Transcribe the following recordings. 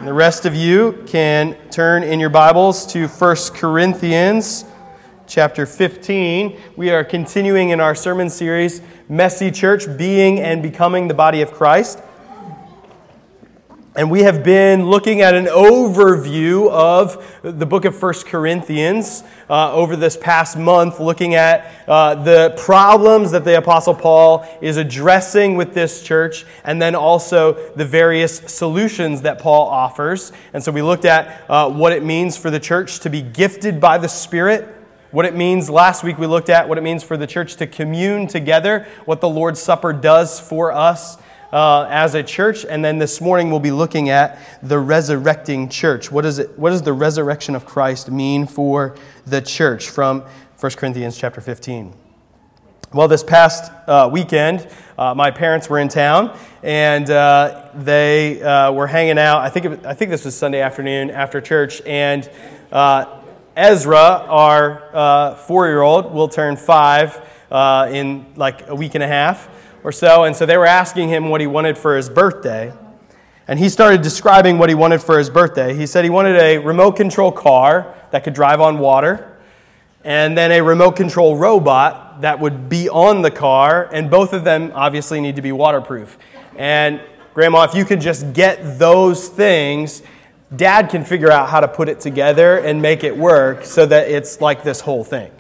The rest of you can turn in your Bibles to 1 Corinthians chapter 15. We are continuing in our sermon series, Messy Church, Being and Becoming the Body of Christ. And we have been looking at an overview of the book of 1 Corinthians over this past month, looking at the problems that the Apostle Paul is addressing with this church, and then also the various solutions that Paul offers. And so we looked at what it means for the church to be gifted by the Spirit, what it means. Last week we looked at what it means for the church to commune together, what the Lord's Supper does for us as a church, and then this morning we'll be looking at the resurrecting church. What does the resurrection of Christ mean for the church from 1 Corinthians chapter 15? Well, this past weekend, my parents were in town, and they were hanging out. I think this was Sunday afternoon after church, and Ezra, our 4-year-old, will turn 5 in like a week and a half or so, and so they were asking him what he wanted for his birthday, and he started describing what he wanted for his birthday. He said he wanted a remote control car that could drive on water, and then a remote control robot that would be on the car, and both of them obviously need to be waterproof. And Grandma, if you could just get those things, Dad can figure out how to put it together and make it work so that it's like this whole thing.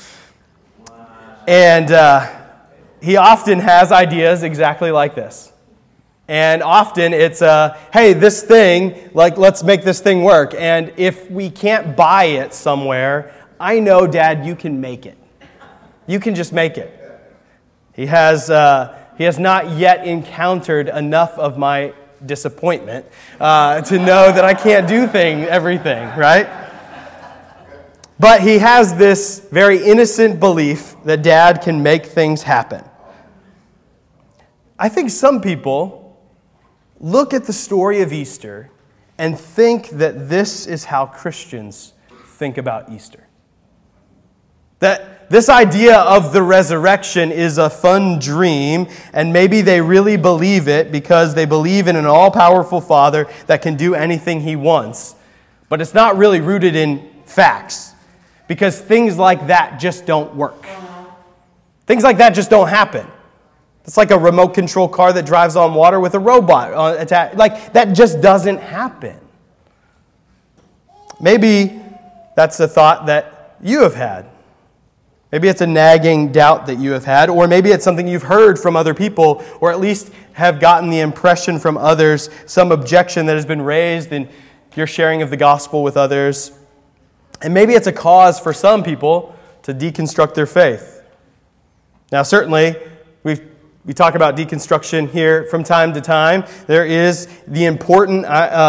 And he often has ideas exactly like this. And often it's, hey, this thing, like, let's make this thing work. And if we can't buy it somewhere, I know, Dad, you can make it. You can just make it. He has not yet encountered enough of my disappointment to know that I can't do everything, right? But he has this very innocent belief that Dad can make things happen. I think some people look at the story of Easter and think that this is how Christians think about Easter. That this idea of the resurrection is a fun dream, and maybe they really believe it because they believe in an all-powerful Father that can do anything He wants. But it's not really rooted in facts, because things like that just don't work. Things like that just don't happen. It's like a remote control car that drives on water with a robot attached. Like, that just doesn't happen. Maybe that's the thought that you have had. Maybe it's a nagging doubt that you have had, or maybe it's something you've heard from other people, or at least have gotten the impression from others, some objection that has been raised in your sharing of the gospel with others. And maybe it's a cause for some people to deconstruct their faith. Now, certainly, we talk about deconstruction here from time to time. There is the important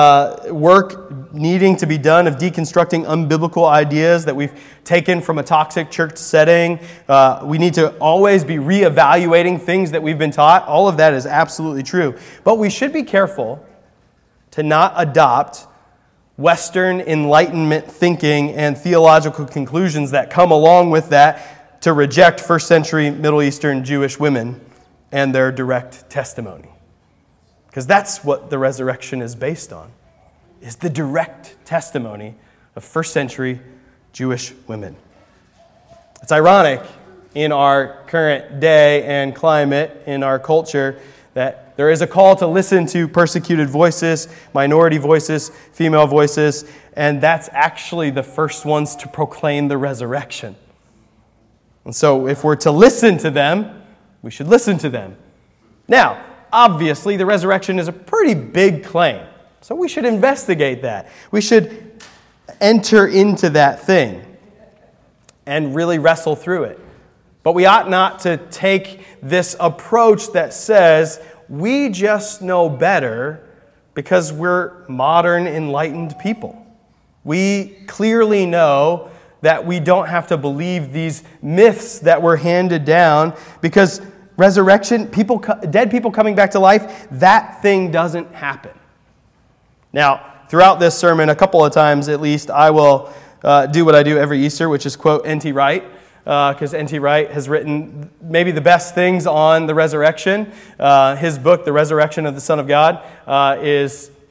work needing to be done of deconstructing unbiblical ideas that we've taken from a toxic church setting. We need to always be reevaluating things that we've been taught. All of that is absolutely true. But we should be careful to not adopt Western Enlightenment thinking and theological conclusions that come along with that to reject first century Middle Eastern Jewish women and their direct testimony. Because that's what the resurrection is based on, is the direct testimony of first century Jewish women. It's ironic in our current day and climate, in our culture, that there is a call to listen to persecuted voices, minority voices, female voices, and that's actually the first ones to proclaim the resurrection. And so if we're to listen to them, we should listen to them. Now, obviously, the resurrection is a pretty big claim, so we should investigate that. We should enter into that thing and really wrestle through it. But we ought not to take this approach that says we just know better because we're modern, enlightened people. We clearly know that we don't have to believe these myths that were handed down, because resurrection, dead people coming back to life, that thing doesn't happen. Now, throughout this sermon, a couple of times at least, I will do what I do every Easter, which is quote N.T. Wright, because N.T. Wright has written maybe the best things on the resurrection. His book, The Resurrection of the Son of God, is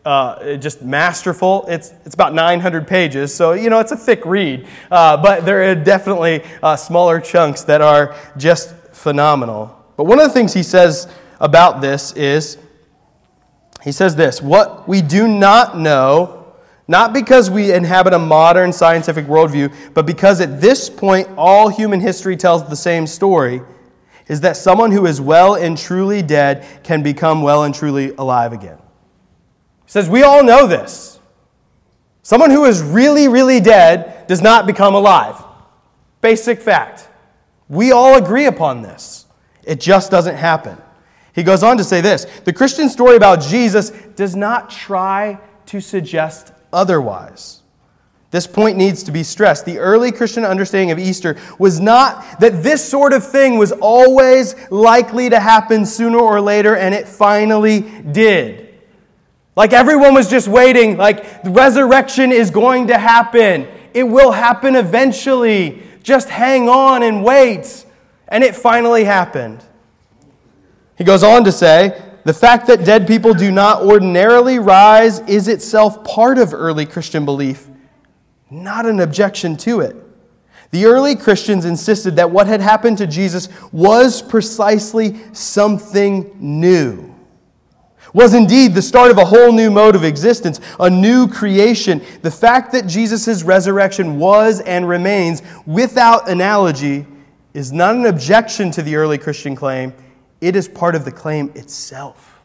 just masterful. It's about 900 pages, so it's a thick read. But there are definitely smaller chunks that are just phenomenal. But one of the things he says about this is, he says this: what we do not know, not because we inhabit a modern scientific worldview, but because at this point all human history tells the same story, is that someone who is well and truly dead can become well and truly alive again. He says we all know this. Someone who is really, really dead does not become alive. Basic fact. We all agree upon this. It just doesn't happen. He goes on to say this: the Christian story about Jesus does not try to suggest otherwise. This point needs to be stressed. The early Christian understanding of Easter was not that this sort of thing was always likely to happen sooner or later, and it finally did. Like everyone was just waiting, like the resurrection is going to happen. It will happen eventually. Just hang on and wait. And it finally happened. He goes on to say, the fact that dead people do not ordinarily rise is itself part of early Christian belief, not an objection to it. The early Christians insisted that what had happened to Jesus was precisely something new, was indeed the start of a whole new mode of existence, a new creation. The fact that Jesus' resurrection was and remains without analogy is not an objection to the early Christian claim. It is part of the claim itself.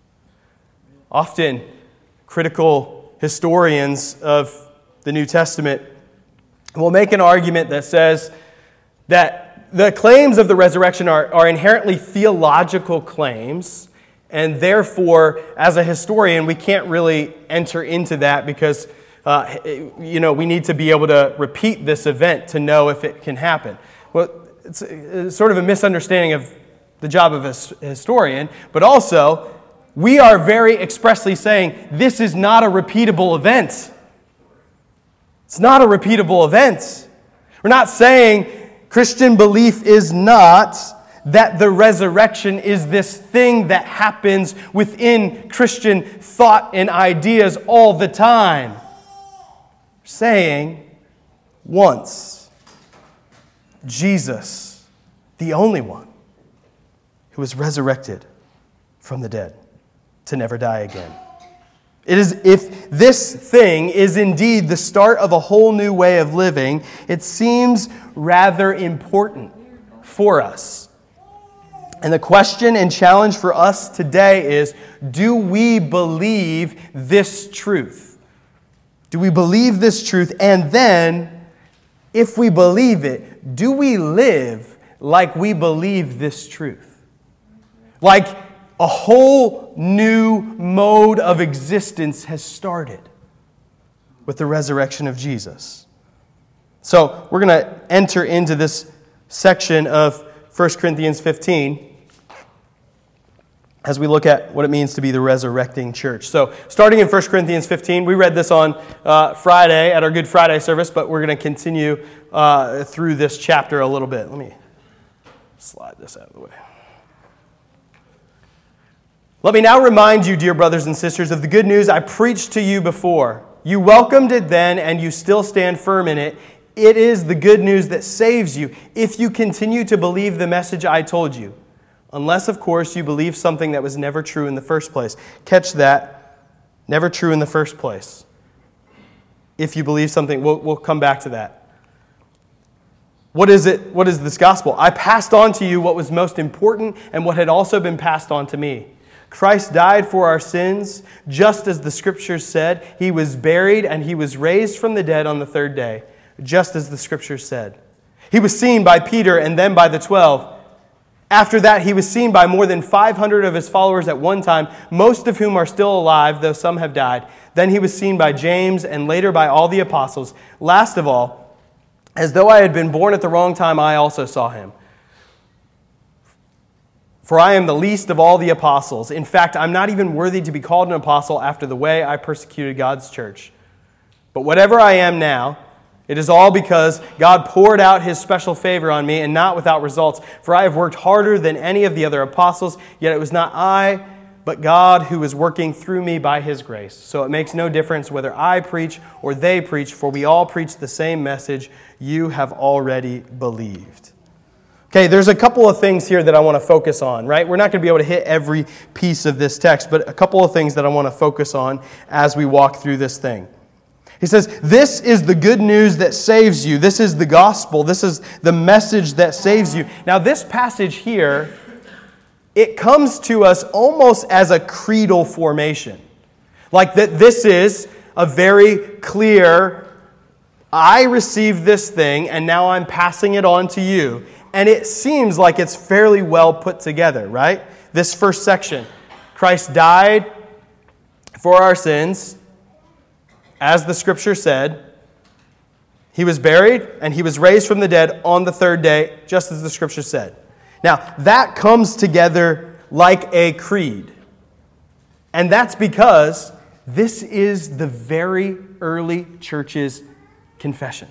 Often, critical historians of the New Testament will make an argument that says that the claims of the resurrection are inherently theological claims, and therefore, as a historian, we can't really enter into that because we need to be able to repeat this event to know if it can happen. Well, it's sort of a misunderstanding of the job of a historian, but also we are very expressly saying this is not a repeatable event. It's not a repeatable event. We're not saying Christian belief is not that the resurrection is this thing that happens within Christian thought and ideas all the time. We're saying once Jesus, the only one who was resurrected from the dead to never die again. It is, if this thing is indeed the start of a whole new way of living, it seems rather important for us. And the question and challenge for us today is, do we believe this truth? Do we believe this truth? And then, if we believe it, do we live like we believe this truth? Like a whole new mode of existence has started with the resurrection of Jesus. So we're going to enter into this section of 1 Corinthians 15 as we look at what it means to be the resurrecting church. So starting in 1 Corinthians 15, we read this on Friday at our Good Friday service, but we're going to continue through this chapter a little bit. Let me slide this out of the way. Let me now remind you, dear brothers and sisters, of the good news I preached to you before. You welcomed it then, and you still stand firm in it. It is the good news that saves you if you continue to believe the message I told you. Unless, of course, you believe something that was never true in the first place. Catch that. Never true in the first place. If you believe something, we'll come back to that. What is it? What is this gospel? I passed on to you what was most important and what had also been passed on to me. Christ died for our sins, just as the Scriptures said. He was buried and he was raised from the dead on the third day, just as the Scriptures said. He was seen by Peter and then by the 12. After that, he was seen by more than 500 of his followers at one time, most of whom are still alive, though some have died. Then he was seen by James and later by all the apostles. Last of all, as though I had been born at the wrong time, I also saw him. For I am the least of all the apostles. In fact, I'm not even worthy to be called an apostle after the way I persecuted God's church. But whatever I am now, it is all because God poured out his special favor on me, and not without results. For I have worked harder than any of the other apostles, yet it was not I, but God who is working through me by his grace. So it makes no difference whether I preach or they preach, for we all preach the same message you have already believed. Okay, there's a couple of things here that I want to focus on, right? We're not going to be able to hit every piece of this text, but a couple of things that I want to focus on as we walk through this thing. He says, this is the good news that saves you. This is the gospel. This is the message that saves you. Now, this passage here, it comes to us almost as a creedal formation. Like that this is a very clear, I received this thing, and now I'm passing it on to you. And it seems like it's fairly well put together, right? This first section. Christ died for our sins, as the Scripture said. He was buried, and he was raised from the dead on the third day, just as the Scripture said. Now, that comes together like a creed. And that's because this is the very early church's confession.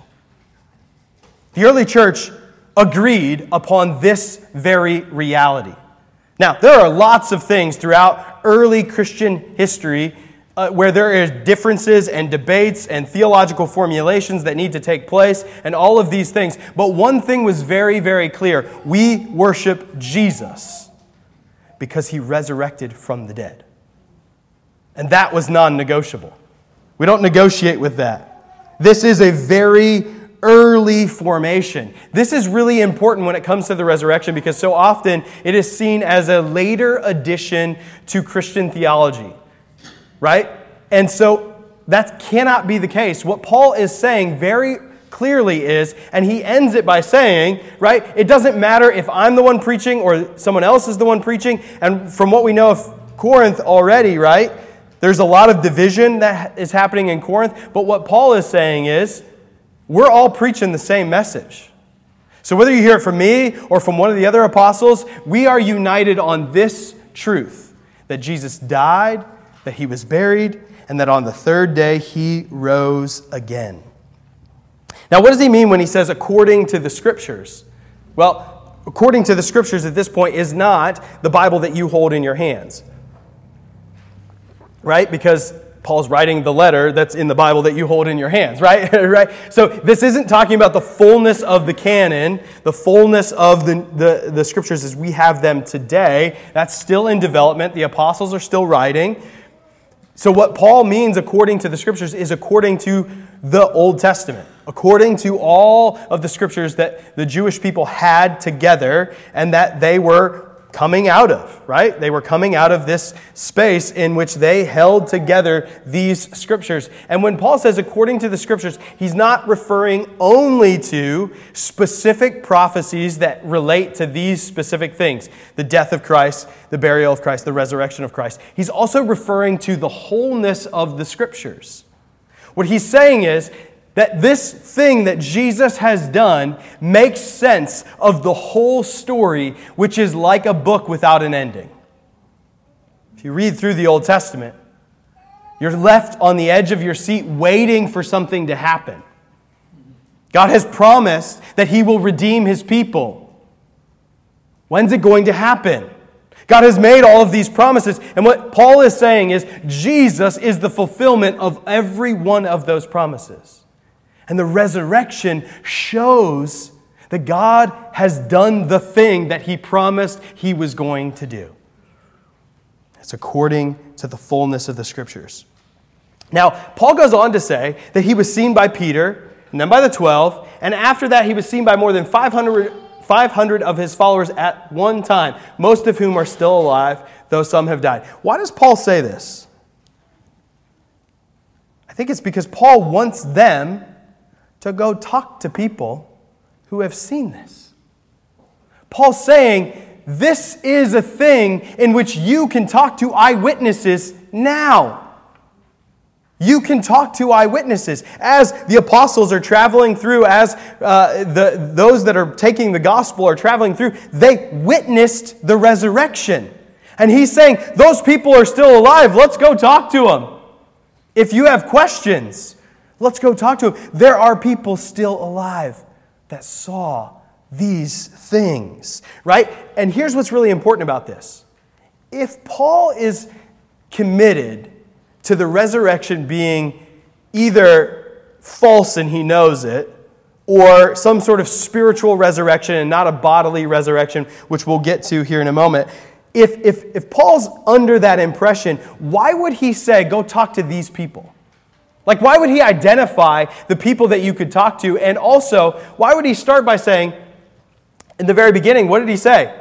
The early church agreed upon this very reality. Now, there are lots of things throughout early Christian history where there are differences and debates and theological formulations that need to take place and all of these things. But one thing was very, very clear. We worship Jesus because he resurrected from the dead. And that was non-negotiable. We don't negotiate with that. This is a very early formation. This is really important when it comes to the resurrection because so often it is seen as a later addition to Christian theology, right? And so that cannot be the case. What Paul is saying very clearly is, and he ends it by saying, right, it doesn't matter if I'm the one preaching or someone else is the one preaching. And from what we know of Corinth already, right, there's a lot of division that is happening in Corinth. But what Paul is saying is, we're all preaching the same message. So whether you hear it from me or from one of the other apostles, we are united on this truth, that Jesus died, that he was buried, and that on the third day he rose again. Now, what does he mean when he says according to the Scriptures? Well, according to the Scriptures at this point is not the Bible that you hold in your hands. Right? Because Paul's writing the letter that's in the Bible that you hold in your hands, right? Right? So this isn't talking about the fullness of the canon, the fullness of the Scriptures as we have them today. That's still in development. The apostles are still writing. So what Paul means according to the Scriptures is according to the Old Testament, according to all of the Scriptures that the Jewish people had together and that they were coming out of, right? They were coming out of this space in which they held together these Scriptures. And when Paul says according to the Scriptures, he's not referring only to specific prophecies that relate to these specific things. The death of Christ, the burial of Christ, the resurrection of Christ. He's also referring to the wholeness of the Scriptures. What he's saying is that this thing that Jesus has done makes sense of the whole story, which is like a book without an ending. If you read through the Old Testament, you're left on the edge of your seat waiting for something to happen. God has promised that he will redeem his people. When's it going to happen? God has made all of these promises. And what Paul is saying is Jesus is the fulfillment of every one of those promises. And the resurrection shows that God has done the thing that he promised he was going to do. It's according to the fullness of the Scriptures. Now, Paul goes on to say that he was seen by Peter, and then by the 12, and after that he was seen by more than 500 of his followers at one time, most of whom are still alive, though some have died. Why does Paul say this? I think it's because Paul wants them to go talk to people who have seen this. Paul's saying, this is a thing in which you can talk to eyewitnesses now. You can talk to eyewitnesses. As the apostles are traveling through, as those that are taking the gospel are traveling through, they witnessed the resurrection. And he's saying, those people are still alive. Let's go talk to them. If you have questions, let's go talk to them. There are people still alive that saw these things, right? And here's what's really important about this. if Paul is committed to the resurrection being either false and he knows it, or some sort of spiritual resurrection and not a bodily resurrection, which we'll get to here in a moment, if Paul's under that impression, why would he say, go talk to these people? Like, why would he identify the people that you could talk to? And also, why would he start by saying, in the very beginning, what did he say?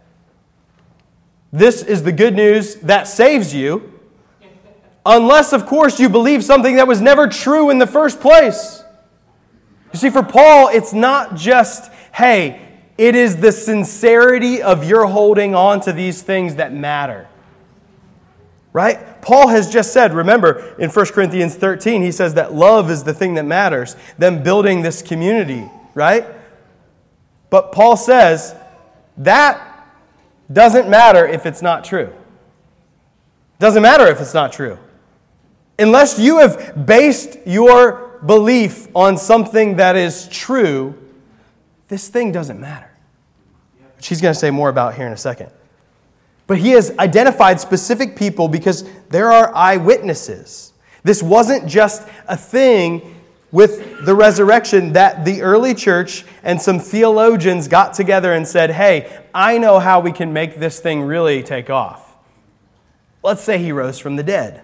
This is the good news that saves you, unless, of course, you believe something that was never true in the first place. You see, for Paul, it's not just, hey, it is the sincerity of your holding on to these things that matter. Right? Paul has just said, remember, in 1 Corinthians 13, he says that love is the thing that matters, them building this community, right? But Paul says that doesn't matter if it's not true. Doesn't matter if it's not true. Unless you have based your belief on something that is true, this thing doesn't matter. Which he's going to say more about here in a second. But he has identified specific people because there are eyewitnesses. This wasn't just a thing with the resurrection that the early church and some theologians got together and said, hey, I know how we can make this thing really take off. Let's say he rose from the dead.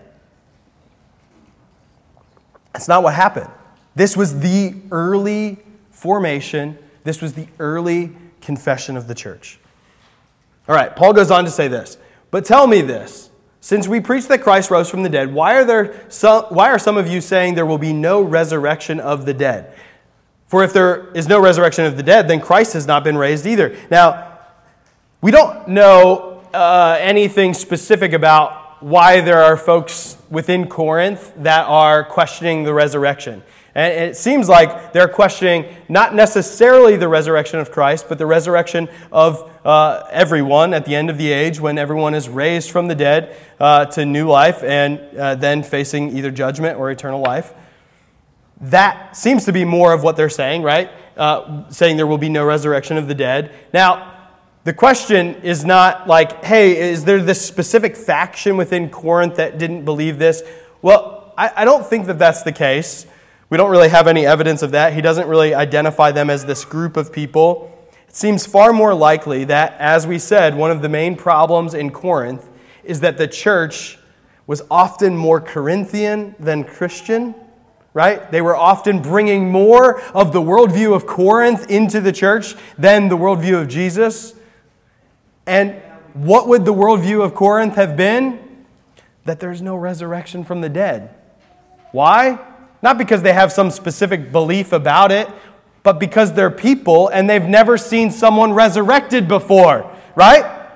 That's not what happened. This was the early formation. This was the early confession of the church. All right, Paul goes on to say this. But tell me this. Since we preach that Christ rose from the dead, why are some of you saying there will be no resurrection of the dead? For if there is no resurrection of the dead, then Christ has not been raised either. Now, we don't know anything specific about why there are folks within Corinth that are questioning the resurrection. And it seems like they're questioning not necessarily the resurrection of Christ, but the resurrection of everyone at the end of the age when everyone is raised from the dead to new life and then facing either judgment or eternal life. That seems to be more of what they're saying, right? Saying there will be no resurrection of the dead. Now, the question is not like, hey, is there this specific faction within Corinth that didn't believe this? Well, I don't think that that's the case. We don't really have any evidence of that. He doesn't really identify them as this group of people. It seems far more likely that, as we said, one of the main problems in Corinth is that the church was often more Corinthian than Christian, right? They were often bringing more of the worldview of Corinth into the church than the worldview of Jesus. And what would the worldview of Corinth have been? That there's no resurrection from the dead. Why? Not because they have some specific belief about it, but because they're people and they've never seen someone resurrected before, right?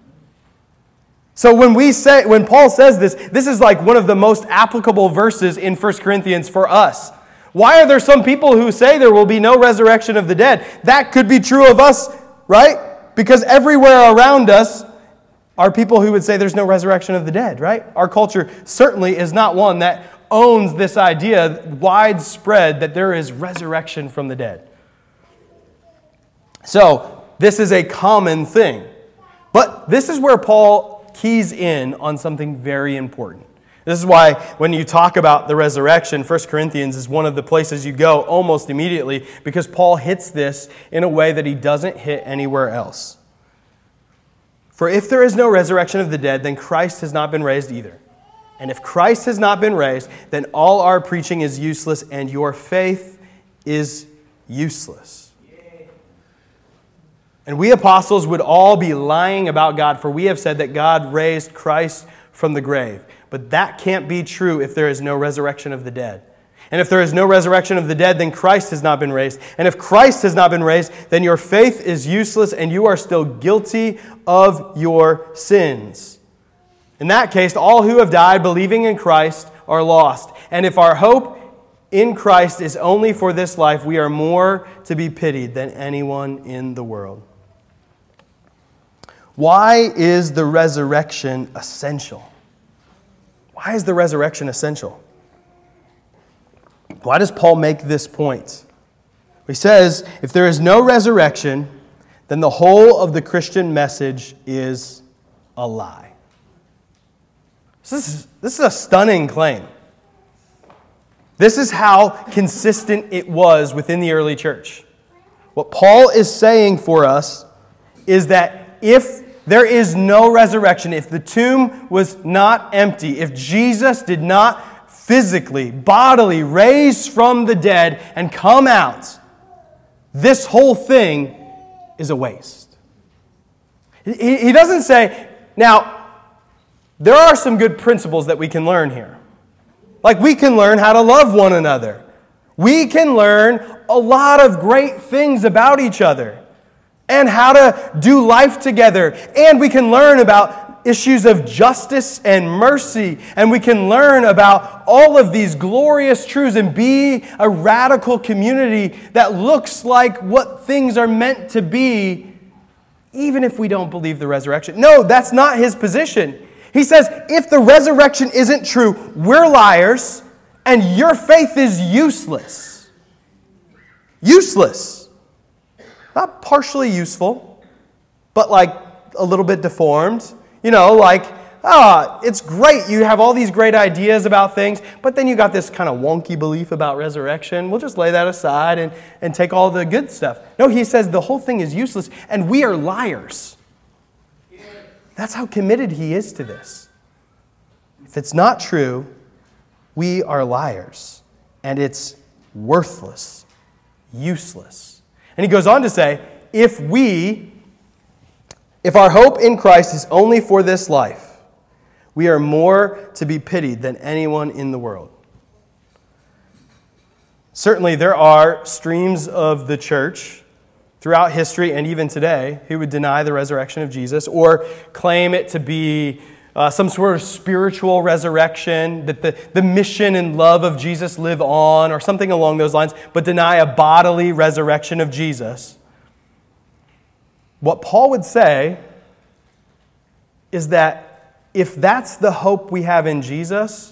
So when Paul says this is like one of the most applicable verses in 1 Corinthians for us. Why are there some people who say there will be no resurrection of the dead? That could be true of us, right? Because everywhere around us are people who would say there's no resurrection of the dead, right? Our culture certainly is not one that owns this idea widespread that there is resurrection from the dead. So, this is a common thing. But this is where Paul keys in on something very important. This is why when you talk about the resurrection, 1 Corinthians is one of the places you go almost immediately because Paul hits this in a way that he doesn't hit anywhere else. For if there is no resurrection of the dead, then Christ has not been raised either. And if Christ has not been raised, then all our preaching is useless and your faith is useless. And we apostles would all be lying about God, for we have said that God raised Christ from the grave. But that can't be true if there is no resurrection of the dead. And if there is no resurrection of the dead, then Christ has not been raised. And if Christ has not been raised, then your faith is useless and you are still guilty of your sins. In that case, all who have died believing in Christ are lost. And if our hope in Christ is only for this life, we are more to be pitied than anyone in the world. Why is the resurrection essential? Why is the resurrection essential? Why does Paul make this point? He says, if there is no resurrection, then the whole of the Christian message is a lie. This is a stunning claim. This is how consistent it was within the early church. What Paul is saying for us is that if there is no resurrection, if the tomb was not empty, if Jesus did not physically, bodily raise from the dead and come out, this whole thing is a waste. He doesn't say, now, there are some good principles that we can learn here. Like we can learn how to love one another. We can learn a lot of great things about each other and how to do life together. And we can learn about issues of justice and mercy. And we can learn about all of these glorious truths and be a radical community that looks like what things are meant to be, even if we don't believe the resurrection. No, that's not his position. He says, if the resurrection isn't true, we're liars, and your faith is useless. Useless. Not partially useful, but like a little bit deformed. You know, like, it's great. You have all these great ideas about things, but then you got this kind of wonky belief about resurrection. We'll just lay that aside and take all the good stuff. No, he says the whole thing is useless, and we are liars. That's how committed he is to this. If it's not true, we are liars, and it's worthless, useless. And he goes on to say, if our hope in Christ is only for this life, we are more to be pitied than anyone in the world. Certainly, there are streams of the church throughout history and even today who would deny the resurrection of Jesus or claim it to be some sort of spiritual resurrection, that the mission and love of Jesus live on or something along those lines, but deny a bodily resurrection of Jesus. What Paul would say is that if that's the hope we have in Jesus,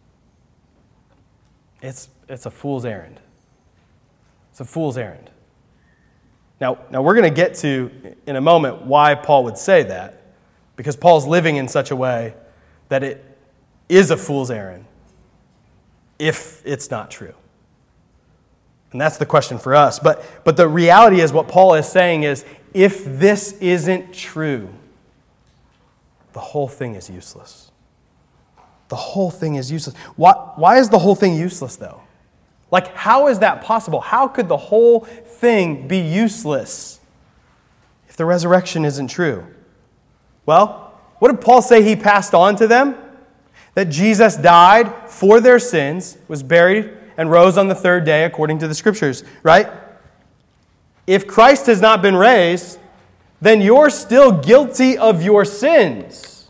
it's a fool's errand. It's a fool's errand. Now we're going to get to, in a moment, why Paul would say that, because Paul's living in such a way that it is a fool's errand if it's not true. And that's the question for us. But the reality is, what Paul is saying is, if this isn't true, the whole thing is useless. The whole thing is useless. Why is the whole thing useless, though? Like, how is that possible? How could the whole thing be useless if the resurrection isn't true? Well, what did Paul say he passed on to them? That Jesus died for their sins, was buried, and rose on the third day according to the Scriptures, right? If Christ has not been raised, then you're still guilty of your sins.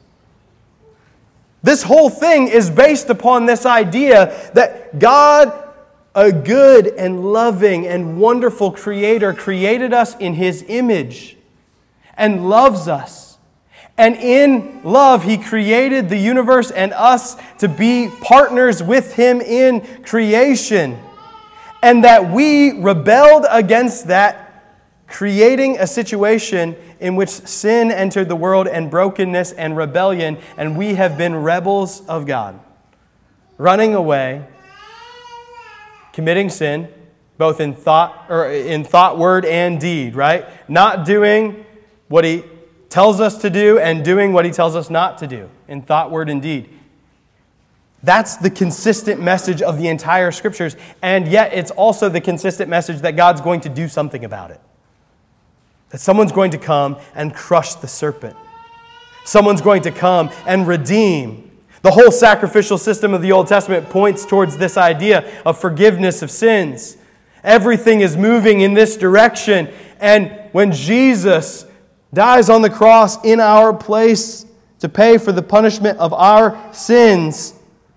This whole thing is based upon this idea that God, a good and loving and wonderful Creator, created us in His image and loves us. And in love, He created the universe and us to be partners with Him in creation. And that we rebelled against that, creating a situation in which sin entered the world and brokenness and rebellion, and we have been rebels of God, running away, committing sin, both in thought, word, and deed, right? Not doing what He tells us to do and doing what He tells us not to do in thought, word, and deed. That's the consistent message of the entire Scriptures, and yet it's also the consistent message that God's going to do something about it. That someone's going to come and crush the serpent. Someone's going to come and redeem. The whole sacrificial system of the Old Testament points towards this idea of forgiveness of sins. Everything is moving in this direction, and when Jesus dies on the cross in our place to pay for the punishment of our sins,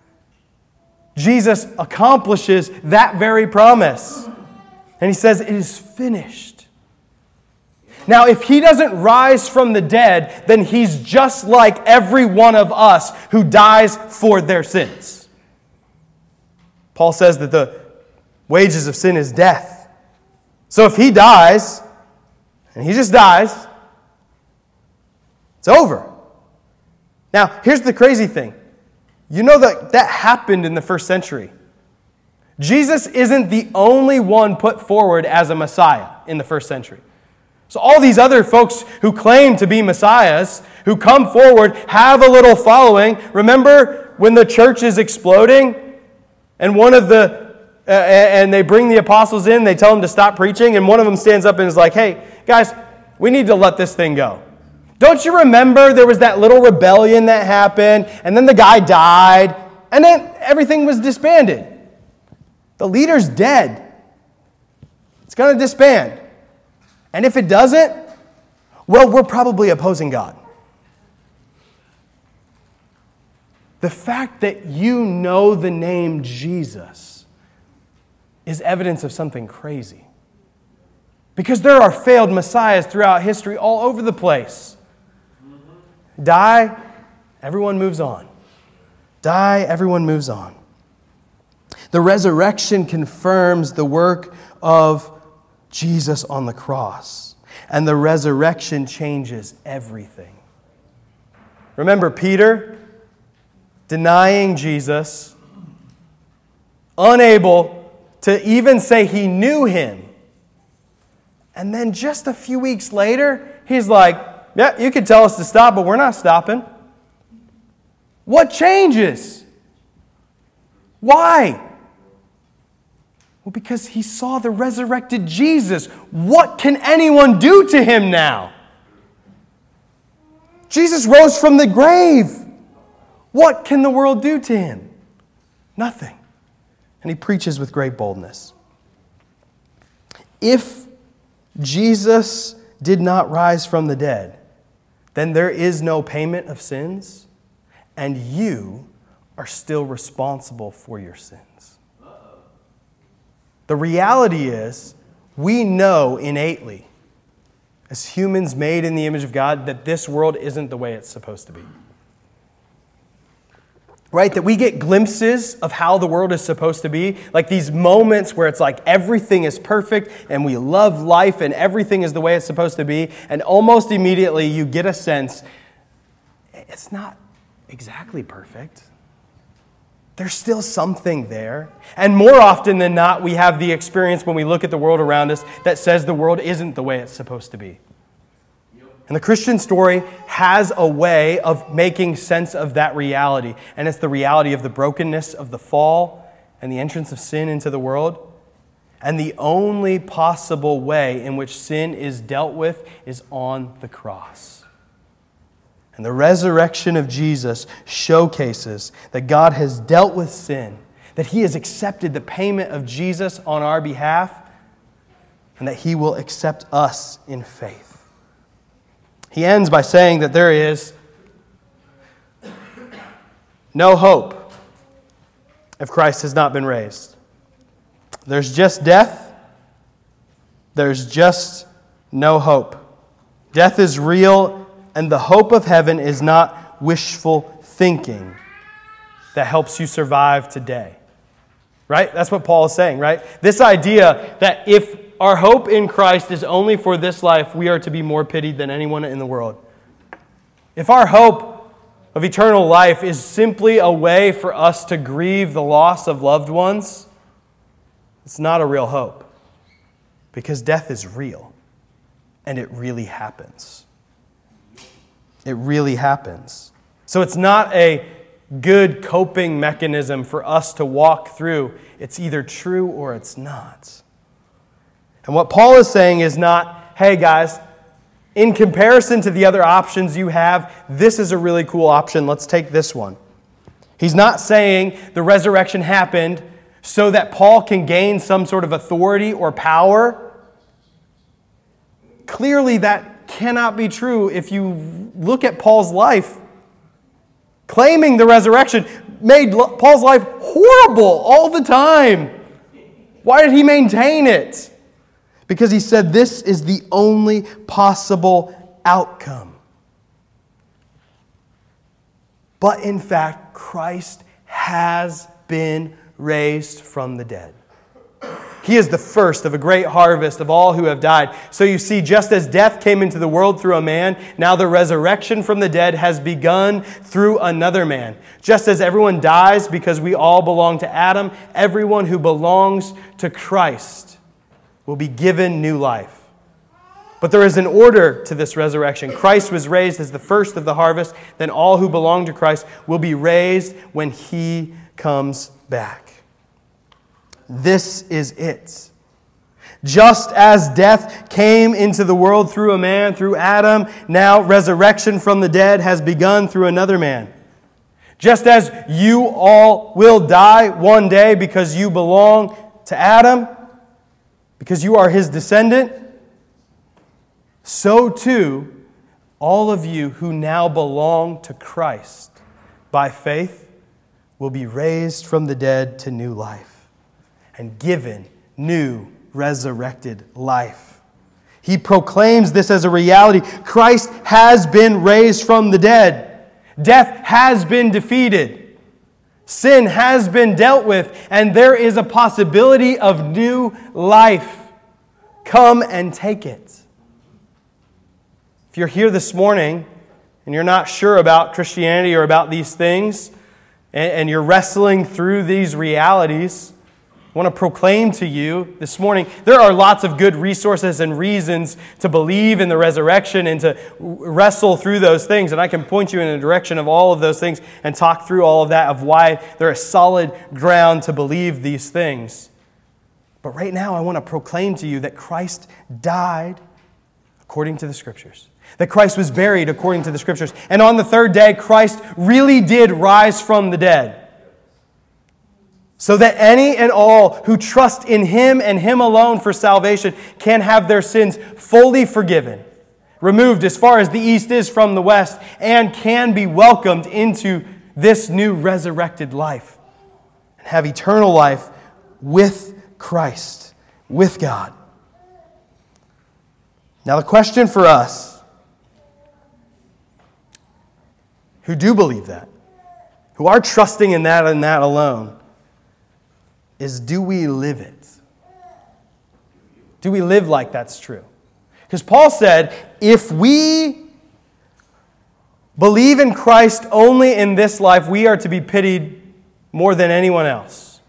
Jesus accomplishes that very promise. And He says, it is finished. Now, if He doesn't rise from the dead, then He's just like every one of us who dies for their sins. Paul says that the wages of sin is death. So if He dies, and He just dies, it's over. Now, here's the crazy thing. You know that happened in the first century. Jesus isn't the only one put forward as a Messiah in the first century. So all these other folks who claim to be Messiahs, who come forward, have a little following. Remember when the church is exploding and and they bring the apostles in, they tell them to stop preaching, and one of them stands up and is like, hey, guys, we need to let this thing go. Don't you remember there was that little rebellion that happened, and then the guy died, and then everything was disbanded? The leader's dead. It's going to disband. And if it doesn't, well, we're probably opposing God. The fact that you know the name Jesus is evidence of something crazy. Because there are failed messiahs throughout history all over the place. Die, everyone moves on. Die, everyone moves on. The resurrection confirms the work of Jesus on the cross. And the resurrection changes everything. Remember Peter denying Jesus, unable to even say he knew him. And then just a few weeks later, he's like, yeah, you can tell us to stop, but we're not stopping. What changes? Why? Well, because he saw the resurrected Jesus. What can anyone do to him now? Jesus rose from the grave. What can the world do to him? Nothing. And he preaches with great boldness. If Jesus did not rise from the dead, then there is no payment of sins, and you are still responsible for your sins. The reality is, we know innately, as humans made in the image of God, that this world isn't the way it's supposed to be. Right? That we get glimpses of how the world is supposed to be, like these moments where it's like everything is perfect and we love life and everything is the way it's supposed to be, and almost immediately you get a sense it's not exactly perfect. There's still something there. And more often than not, we have the experience when we look at the world around us that says the world isn't the way it's supposed to be. And the Christian story has a way of making sense of that reality. And it's the reality of the brokenness of the fall and the entrance of sin into the world. And the only possible way in which sin is dealt with is on the cross. And the resurrection of Jesus showcases that God has dealt with sin, that He has accepted the payment of Jesus on our behalf, and that He will accept us in faith. He ends by saying that there is no hope if Christ has not been raised. There's just death. There's just no hope. Death is real, and the hope of heaven is not wishful thinking that helps you survive today. Right? That's what Paul is saying, right? This idea that if our hope in Christ is only for this life, we are to be more pitied than anyone in the world. If our hope of eternal life is simply a way for us to grieve the loss of loved ones, it's not a real hope. Because death is real. And it really happens. It really happens. So it's not a good coping mechanism for us to walk through. It's either true or it's not. And what Paul is saying is not, hey guys, in comparison to the other options you have, this is a really cool option. Let's take this one. He's not saying the resurrection happened so that Paul can gain some sort of authority or power. Clearly that cannot be true if you look at Paul's life. Claiming the resurrection made Paul's life horrible all the time. Why did he maintain it? Because he said this is the only possible outcome. But in fact, Christ has been raised from the dead. He is the first of a great harvest of all who have died. So you see, just as death came into the world through a man, now the resurrection from the dead has begun through another man. Just as everyone dies because we all belong to Adam, everyone who belongs to Christ will be given new life. But there is an order to this resurrection. Christ was raised as the first of the harvest. Then all who belong to Christ will be raised when He comes back. This is it. Just as death came into the world through a man, through Adam, now resurrection from the dead has begun through another man. Just as you all will die one day because you belong to Adam, because you are his descendant, so too, all of you who now belong to Christ by faith will be raised from the dead to new life and given new resurrected life. He proclaims this as a reality. Christ has been raised from the dead. Death has been defeated. Sin has been dealt with, and there is a possibility of new life. Come and take it. If you're here this morning and you're not sure about Christianity or about these things, and you're wrestling through these realities, I want to proclaim to you this morning, there are lots of good resources and reasons to believe in the resurrection and to wrestle through those things. And I can point you in the direction of all of those things and talk through all of that, of why there is solid ground to believe these things. But right now, I want to proclaim to you that Christ died according to the Scriptures. That Christ was buried according to the Scriptures. And on the third day, Christ really did rise from the dead. So that any and all who trust in Him and Him alone for salvation can have their sins fully forgiven, removed as far as the east is from the west, and can be welcomed into this new resurrected life and have eternal life with Christ, with God. Now the question for us who do believe that, who are trusting in that and that alone, is do we live it? Do we live like that's true? Because Paul said, if we believe in Christ only in this life, we are to be pitied more than anyone else.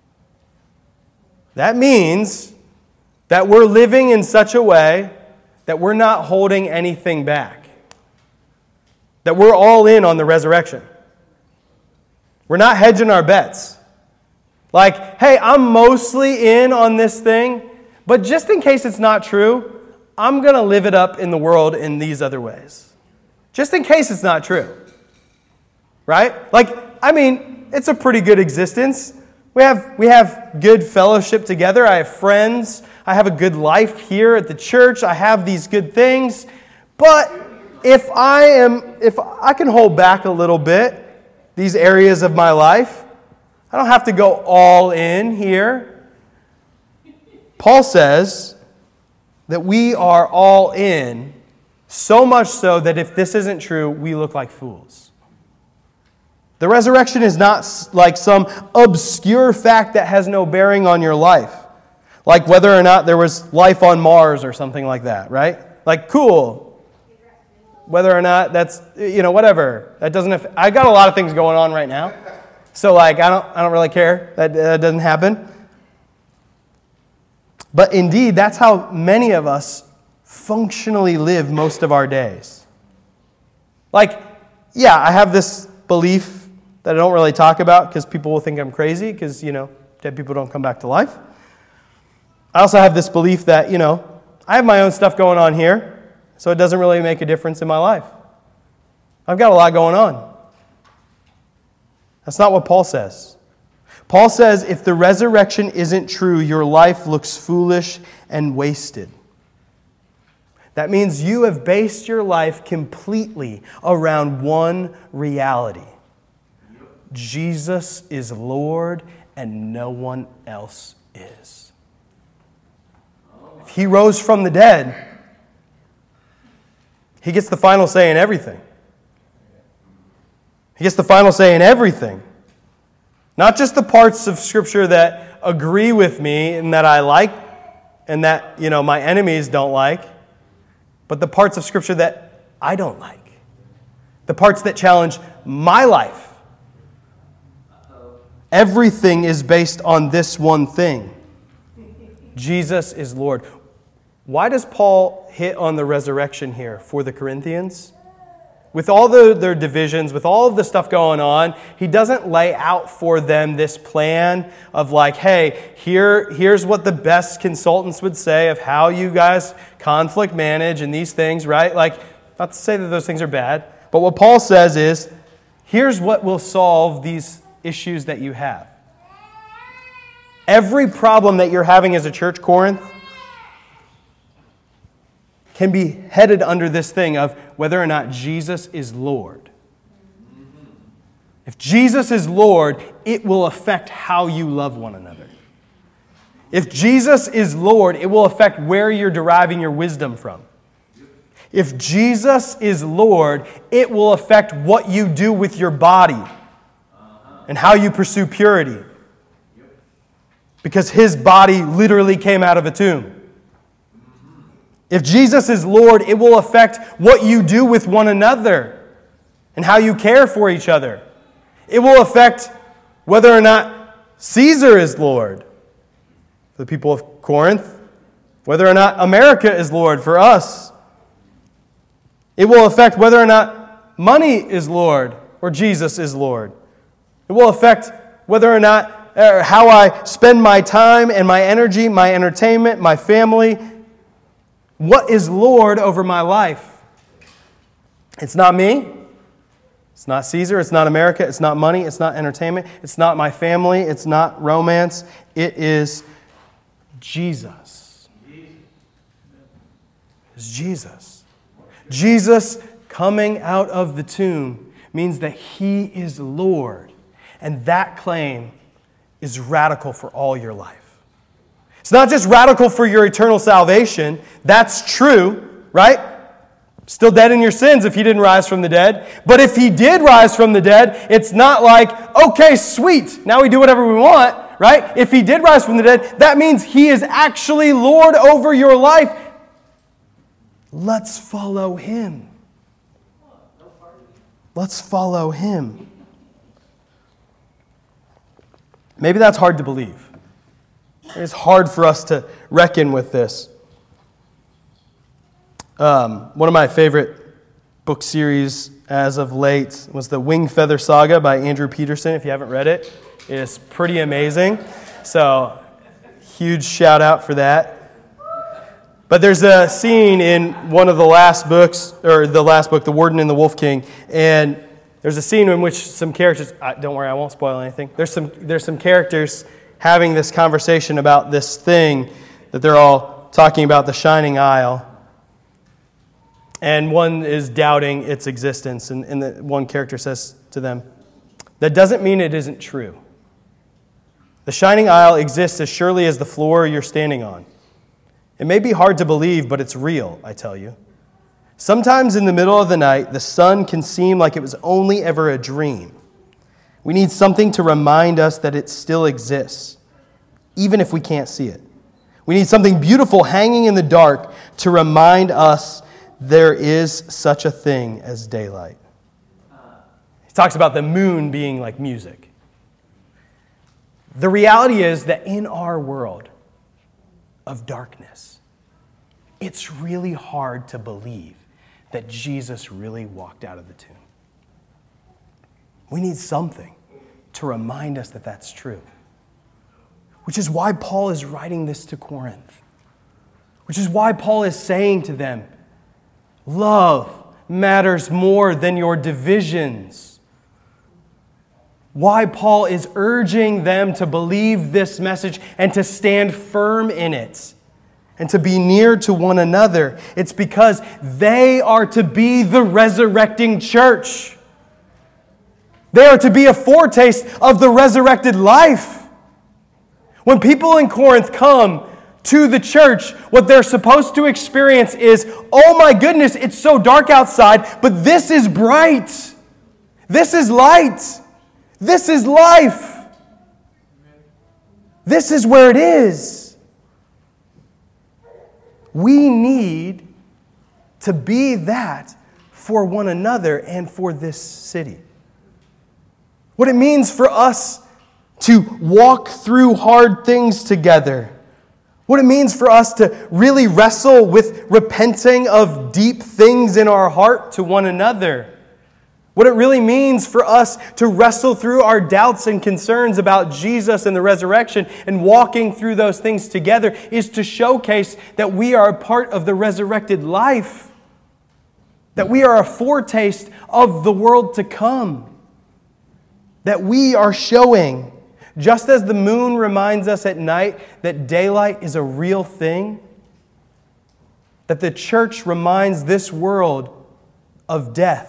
That means that we're living in such a way that we're not holding anything back. That we're all in on the resurrection. We're not hedging our bets. Like, hey, I'm mostly in on this thing, but just in case it's not true, I'm going to live it up in the world in these other ways. Just in case it's not true. Right? Like, I mean, it's a pretty good existence. We have good fellowship together. I have friends. I have a good life here at the church. I have these good things. But if I can hold back a little bit, these areas of my life, I don't have to go all in here. Paul says that we are all in, so much so that if this isn't true, we look like fools. The resurrection is not like some obscure fact that has no bearing on your life. Like whether or not there was life on Mars or something like that, right? Like, cool. Whether or not that's, whatever. That doesn't. I got a lot of things going on right now, so like I don't really care. That doesn't happen. But indeed, that's how many of us functionally live most of our days. Like, yeah, I have this belief that I don't really talk about because people will think I'm crazy because dead people don't come back to life. I also have this belief that I have my own stuff going on here. So it doesn't really make a difference in my life. I've got a lot going on. That's not what Paul says. Paul says if the resurrection isn't true, your life looks foolish and wasted. That means you have based your life completely around one reality. Jesus is Lord and no one else is. If He rose from the dead, He gets the final say in everything. He gets the final say in everything. Not just the parts of Scripture that agree with me and that I like and that, my enemies don't like, but the parts of Scripture that I don't like. The parts that challenge my life. Everything is based on this one thing. Jesus is Lord. Why does Paul hit on the resurrection here for the Corinthians? With all their divisions, with all of the stuff going on, he doesn't lay out for them this plan of like, hey, here's what the best consultants would say of how you guys conflict manage and these things, right? Like, not to say that those things are bad, but what Paul says is, here's what will solve these issues that you have. Every problem that you're having as a church, Corinth, can be headed under this thing of whether or not Jesus is Lord. If Jesus is Lord, it will affect how you love one another. If Jesus is Lord, it will affect where you're deriving your wisdom from. If Jesus is Lord, it will affect what you do with your body and how you pursue purity. Because his body literally came out of a tomb. If Jesus is Lord, it will affect what you do with one another and how you care for each other. It will affect whether or not Caesar is Lord for the people of Corinth, whether or not America is Lord for us. It will affect whether or not money is Lord or Jesus is Lord. It will affect whether or not how I spend my time and my energy, my entertainment, my family. What is Lord over my life? It's not me. It's not Caesar. It's not America. It's not money. It's not entertainment. It's not my family. It's not romance. It is Jesus. It's Jesus. Jesus coming out of the tomb means that he is Lord. And that claim is radical for all your life. It's not just radical for your eternal salvation. That's true, right? Still dead in your sins if he didn't rise from the dead. But if he did rise from the dead, it's not like, okay, sweet, now we do whatever we want, right? If he did rise from the dead, that means he is actually Lord over your life. Let's follow him. Let's follow him. Maybe that's hard to believe. It's hard for us to reckon with this. One of my favorite book series as of late was the Wing Feather Saga by Andrew Peterson. If you haven't read it, it's pretty amazing. So, huge shout out for that. But there's a scene in one of the last books, or the last book, The Warden and the Wolf King, and there's a scene in which some characters, don't worry, I won't spoil anything. There's some characters having this conversation about this thing that they're all talking about, the Shining Isle. And one is doubting its existence. And the one character says to them, that doesn't mean it isn't true. The Shining Isle exists as surely as the floor you're standing on. It may be hard to believe, but it's real, I tell you. Sometimes in the middle of the night, the sun can seem like it was only ever a dream. We need something to remind us that it still exists, even if we can't see it. We need something beautiful hanging in the dark to remind us there is such a thing as daylight. He talks about the moon being like music. The reality is that in our world of darkness, it's really hard to believe that Jesus really walked out of the tomb. We need something to remind us that that's true. Which is why Paul is writing this to Corinth. Which is why Paul is saying to them, love matters more than your divisions. Why Paul is urging them to believe this message and to stand firm in it and to be near to one another. It's because they are to be the resurrecting church. They are to be a foretaste of the resurrected life. When people in Corinth come to the church, what they're supposed to experience is, oh my goodness, it's so dark outside, but this is bright. This is light. This is life. This is where it is. We need to be that for one another and for this city. What it means for us to walk through hard things together. What it means for us to really wrestle with repenting of deep things in our heart to one another. What it really means for us to wrestle through our doubts and concerns about Jesus and the resurrection and walking through those things together is to showcase that we are a part of the resurrected life. That we are a foretaste of the world to come. That we are showing, just as the moon reminds us at night that daylight is a real thing, that the church reminds this world of death.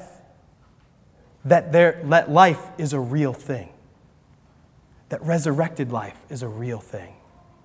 That life is a real thing. That resurrected life is a real thing.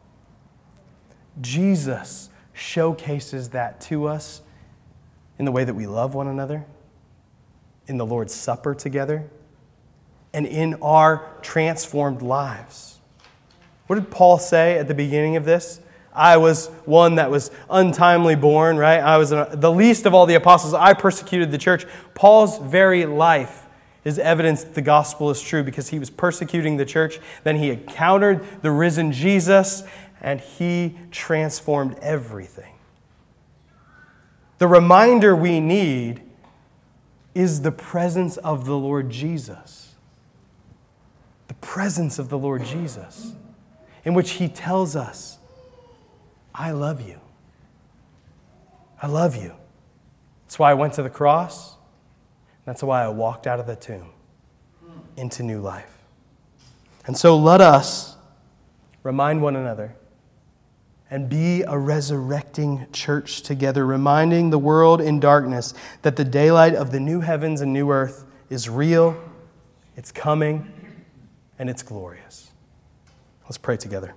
Jesus showcases that to us in the way that we love one another, in the Lord's Supper together, and in our transformed lives. What did Paul say at the beginning of this? I was one that was untimely born, right? I was the least of all the apostles. I persecuted the church. Paul's very life is evidence that the gospel is true because he was persecuting the church. Then he encountered the risen Jesus, and he transformed everything. The reminder we need is the presence of the Lord Jesus. The presence of the Lord Jesus, in which he tells us, I love you. I love you. That's why I went to the cross. That's why I walked out of the tomb into new life. And so let us remind one another and be a resurrecting church together, reminding the world in darkness that the daylight of the new heavens and new earth is real, it's coming, and it's glorious. Let's pray together.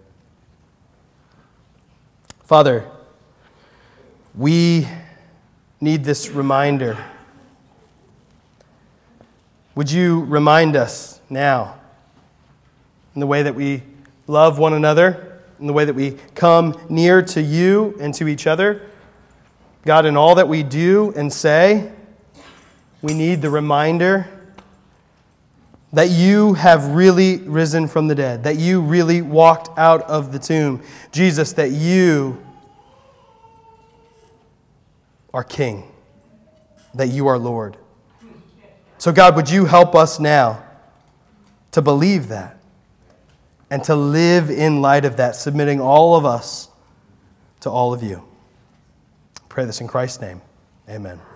Father, we need this reminder. Would you remind us now in the way that we love one another, in the way that we come near to you and to each other? God, in all that we do and say, we need the reminder that you have really risen from the dead, that you really walked out of the tomb. Jesus, that you are King, that you are Lord. So God, would you help us now to believe that and to live in light of that, submitting all of us to all of you. I pray this in Christ's name. Amen.